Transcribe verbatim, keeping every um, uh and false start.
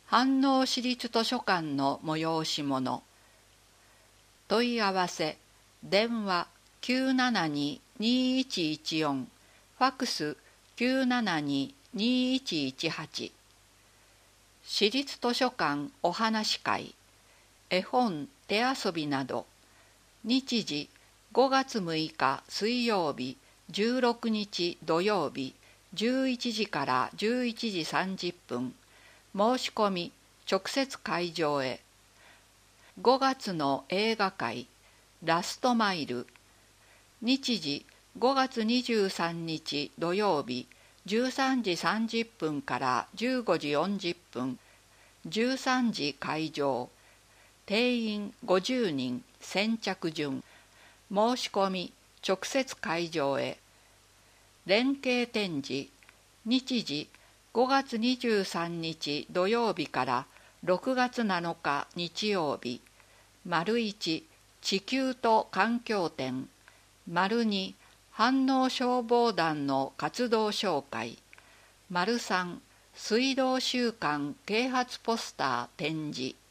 飯能市立図書館の催し物。問い合わせ電話 きゅうななに にいちいちよん ファクス きゅうななに にいちいちはち。市立図書館お話会、絵本手遊びなど。日時ごがつむいか水曜日、じゅうろくにち土曜日、じゅういちじからじゅういちじさんじゅっぷん。申し込み直接会場へ。ごがつの映画会ラストマイル。日時ごがつにじゅうさんにち土曜日、じゅうさんじさんじゅっぷんからじゅうごじよんじゅっぷん。じゅうさんじ会場。定員ごじゅうにん、先着順。申し込み直接会場へ。連携展示。日時ごがつにじゅうさんにち土曜日からろくがつなのか日曜日。丸いち地球と環境展。丸に飯能消防団の活動紹介。丸さん水道週間啓発ポスター展示。